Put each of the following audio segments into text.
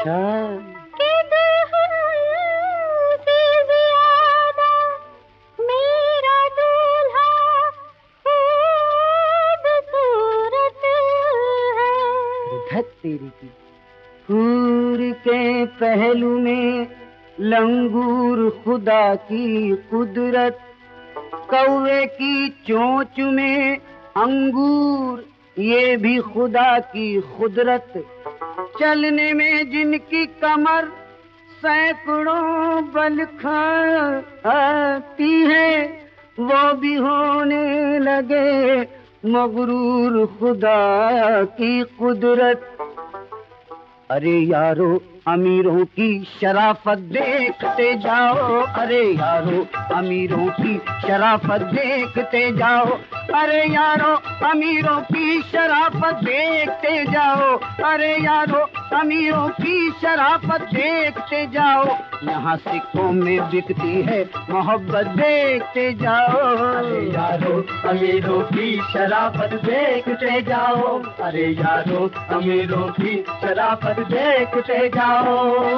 अच्छा, कि दुल्हन से ज्यादा मेरा दूल्हा खूबसूरत है। धत तेरी की। हूर के पहलू में लंगूर खुदा की कुदरत, कौवे की चोंच में अंगूर ये भी खुदा की खुदरत, चलने में जिनकी कमर सैकड़ों बल खाती है, वो भी होने लगे मगरूर खुदा की कुदरत। अरे यारो अमीरों की शराफत देखते जाओ, अरे यारो अमीरों की शराफत देखते जाओ, अरे यारो अमीरों की शराफत देखते जाओ, अरे यारो अमीरों की शराफत देखते जाओ। यहाँ सिक्कों में बिकती है मोहब्बत देखते जाओ, अरे यारो अमीरों की शराफत देखते जाओ, अरे यारो अमीरों की शराफत देखते जाओ।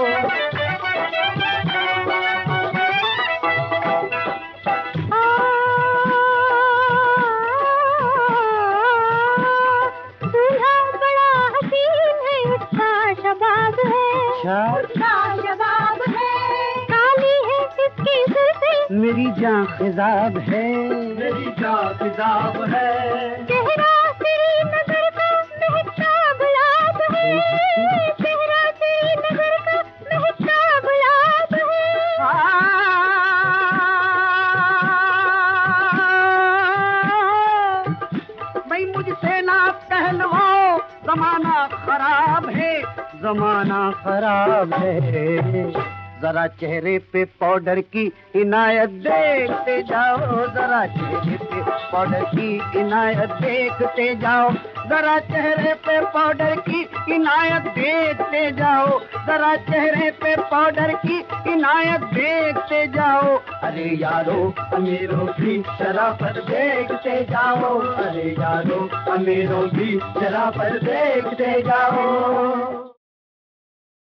दूल्हा बड़ा हसीन है, उसका शबाब है, उसका शबाब है। काली है इसकी जुल्फे, मेरी जान खिजाब है, मेरी जान खिजाब है। चेहरा श्रीनगर का महकता गुलाब है, चेहरा श्रीनगर का महकता गुलाब है। भाई मुझसे ना कहलवाओ, जमाना खराब है, जमाना खराब है। जरा चेहरे पे पाउडर की इनायत देखते जाओ, जरा चेहरे पे पाउडर की इनायत देखते जाओ, जरा चेहरे पे पाउडर की इनायत देखते जाओ, जरा चेहरे पे पाउडर की इनायत देखते जाओ। अरे यारो अमीरों की शराफत देखते जाओ, अरे यारो अमीरों की शराफत देखते जाओ।